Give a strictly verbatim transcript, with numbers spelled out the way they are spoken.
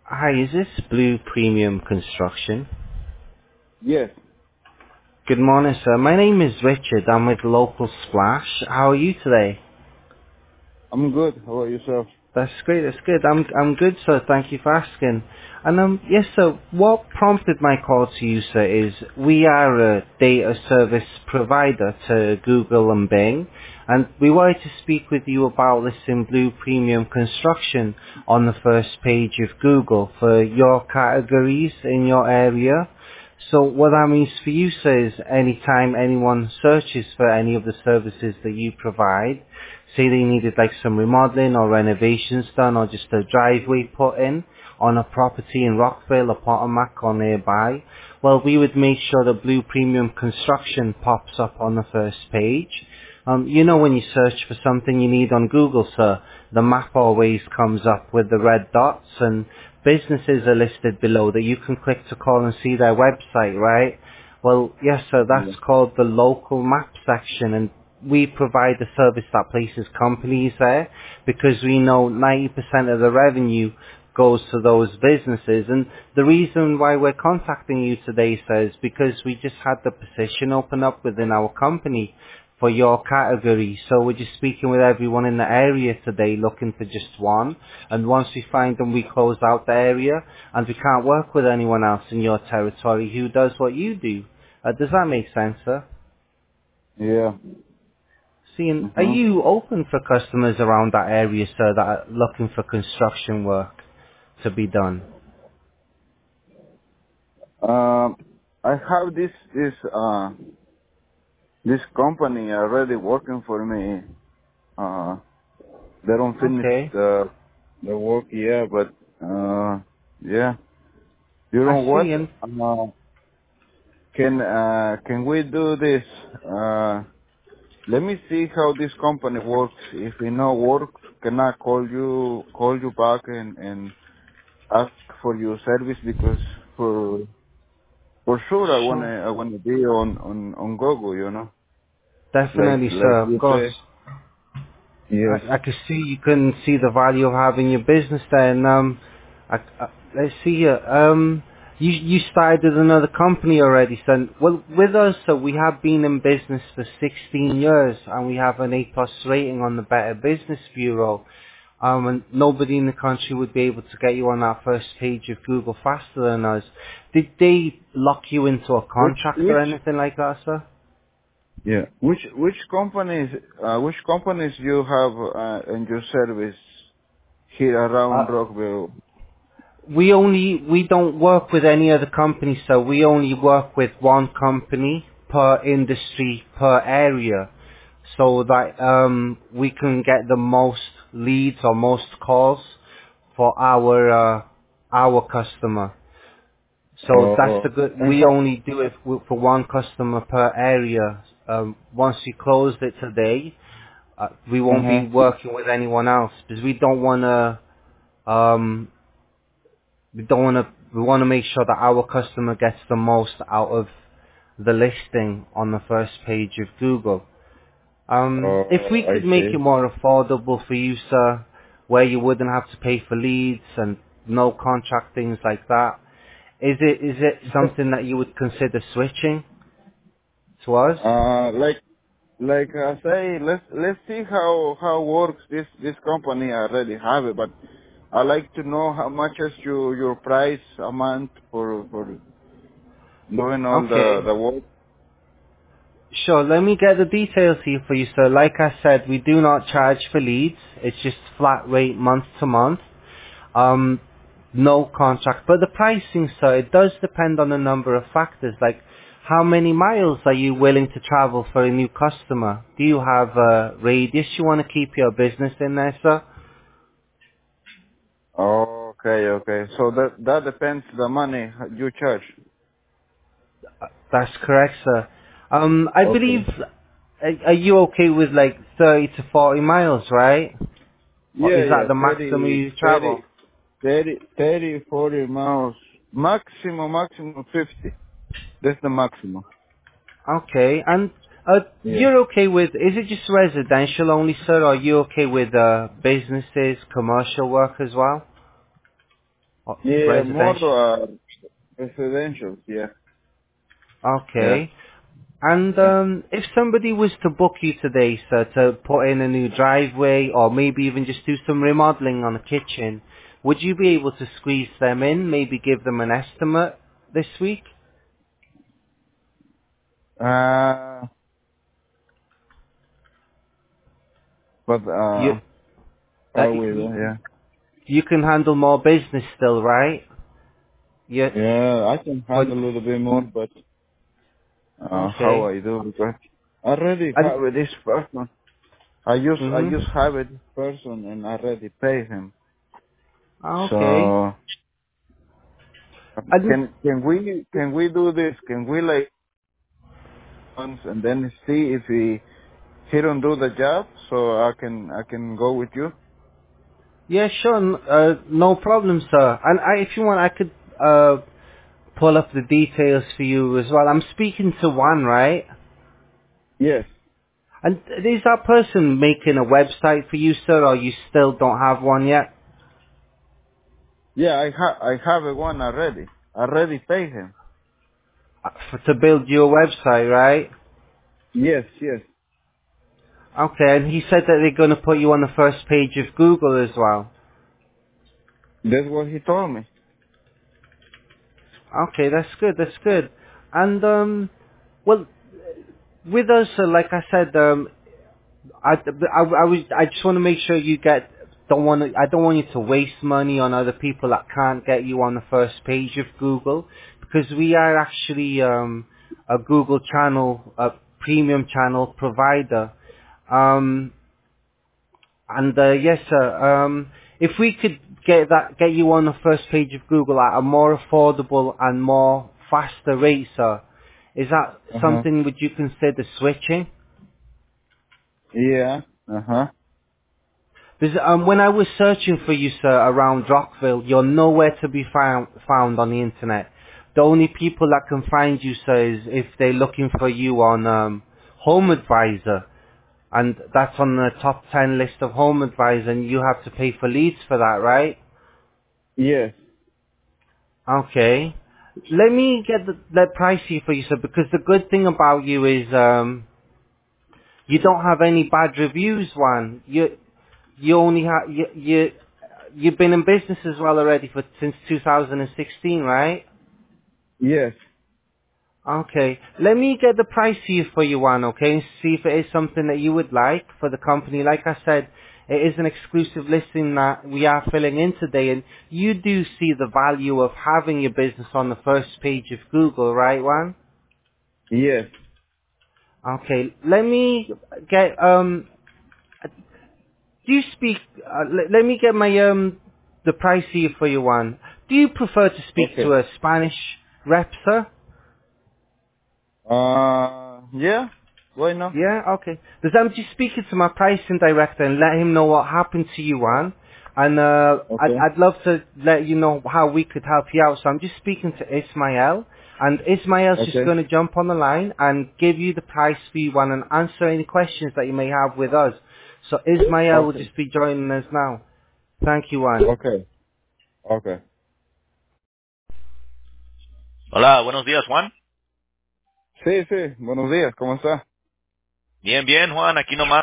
Hi, is this Blue Premium Construction? Yes, Good morning, sir. My name is Richard. I'm with Local Splash. How are you today? I'm good. How about yourself? That's great. That's good. I'm I'm good, sir. Thank you for asking. And um, yes, sir. What prompted my call to you, sir, is we are a data service provider to Google and Bing, and we wanted to speak with you about listing Blue Premium Construction on the first page of Google for your categories in your area. So what that means for you, sir, is anytime anyone searches for any of the services that you provide, say they needed like some remodeling or renovations done or just a driveway put in on a property in Rockville or Potomac or nearby, well, we would make sure that Blue Premium Construction pops up on the first page. Um, you know when you search for something you need on Google, sir, the map always comes up with the red dots and businesses are listed below that you can click to call and see their website, right? Well, yes, sir, Yeah. that's called the local map section, and we provide a service that places companies there because we know ninety percent of the revenue goes to those businesses. And the reason why we're contacting you today, sir, is because we just had the position open up within our company for your category. So we're just speaking with everyone in the area today looking for just one. And once we find them, we close out the area and we can't work with anyone else in your territory who does what you do. Uh, does that make sense, sir? Yeah. Seeing, are Uh-huh. you open for customers around that area, sir, that are looking for construction work to be done? Um, I have this this uh this company already working for me. Uh, they don't finish Okay, the the work yet, but uh, yeah. You I know what? see. And Uh, can uh can we do this? Uh, let me see how this company works. If it not works, can I call you call you back and and ask for your service because for for sure I sure, wanna I wanna be on on on Google, you know, like definitely, like sir, of you course. say. Yes. I, I can see you can see the value of having your business there. And um, I, I, let's see here. Um, you you started with another company already, son. Well, with us, so we have been in business for sixteen years, and we have an A plus rating on the Better Business Bureau. Um, and nobody in the country would be able to get you on that first page of Google faster than us. Did they lock you into a Which contract or which anything like that, sir? yeah which which companies uh, which companies you have uh, in your service here around Uh, Rockville? We only, we don't work with any other company, so we only work with one company per industry, per area, so that um, we can get the most leads or most calls for our uh, our customer. So that's Oh, the good. and We how? only do it w- for one customer per area. Um, once we close it today, uh, we Uh won't huh. be working with anyone else because we don't want to. Um, we don't want to, we want to make sure that our customer gets the most out of the listing on the first page of Google. Um, if Oh, we I could make see. it more affordable for you, sir, where you wouldn't have to pay for leads and no contract, things like that, is it is it something that you would consider switching to us? Uh, like like I say, let's let's see how how works this this company. I already have it, but I like to know how much is your your price a month for for doing all the Okay. the work. Sure, let me get the details here for you, sir. Like I said, we do not charge for leads. It's just flat rate month to month. Um, no contract. But the pricing, sir, it does depend on a number of factors, like how many miles are you willing to travel for a new customer? Do you have a radius you want to keep your business in there, sir? Okay, okay. So that that depends the money you charge. That's correct, sir. Um, I believe, Okay. are are you okay with like thirty to forty miles, right? Or Yeah, is that yeah. the maximum Thirty, you travel? thirty, thirty, thirty, forty miles. Maximum, maximum fifty. That's the maximum. Okay, and uh, Yeah. you're okay with, is it just residential only, sir, or are you okay with uh, businesses, commercial work as well? Or Yeah, more residential? uh, residential. Yeah, yeah, Okay. And yeah. um, if somebody was to book you today, sir, to put in a new driveway or maybe even just do some remodeling on the kitchen, would you be able to squeeze them in, maybe give them an estimate this week? Uh, but You, uh, uh, how we do? you, Yeah, you can handle more business still, right? Yeah. yeah. I can But, handle a little bit more, but uh, how okay. I do because I already And, have this person. I just I mhm. just have this person and I already pay him. Okay. So And can can we can we do this? Can we like once and then see if he he don't do the job, so I can I can go with you? yeah, sure, n- uh, no problem, sir. And I, if you want, I could uh, pull up the details for you as well. I'm speaking to one, right? Yes. And is that person making a website for you, sir, or you still don't have one yet? Yeah, I ha I have a one already. I already pay him. Uh, For, to build your website, right? Yes, yes. Okay, and he said that they're going to put you on the first page of Google as well. That's what he told me. Okay, that's good, that's good. And, um, well, with us, uh, like I said, um, I, I, I, was, I just want to make sure you get, don't want to, I don't want you to waste money on other people that can't get you on the first page of Google, because we are actually um, a Google channel, a premium channel provider. Um, and uh, yes, sir, um, if we could get that, get you on the first page of Google at a more affordable and more faster rate, sir, is that Uh huh. something would you consider switching? Yeah. Uh huh. There's, um, when I was searching for you, sir, around Rockville, you're nowhere to be found, found on the internet. The only people that can find you, sir, is if they're looking for you on um, Home Advisor, and that's on the top ten list of Home Advisor, and you have to pay for leads for that, right? Yes. Okay. Let me get the, that pricey for you, sir, because the good thing about you is um, you don't have any bad reviews, one. You you only have you, you you've been in business as well already for since two thousand sixteen, right? Yes. Okay. Let me get the price here for you, one, okay, and see if it is something that you would like for the company. Like I said, it is an exclusive listing that we are filling in today, and you do see the value of having your business on the first page of Google, right, one? Yes. Okay. Let me get um. Do you speak? Uh, let, let me get my um the price here for you, one. Do you prefer to speak to Okay. a Spanish rep, sir? Uh. Yeah. Why not? Yeah, okay. Because I'm just speaking to my pricing director and let him know what happened to you, Juan. And uh, I'd, Okay. I'd love to let you know how we could help you out. So I'm just speaking to Ismael. And Ismael's just Okay. going to jump on the line and give you the price for you, Juan, and answer any questions that you may have with us. So Ismael will Okay. just be joining us now. Thank you, Juan. Okay. Okay. Hola, buenos días, Juan. Sí, sí. Buenos días. ¿Cómo está? Bien, bien, Juan, aquí nomás.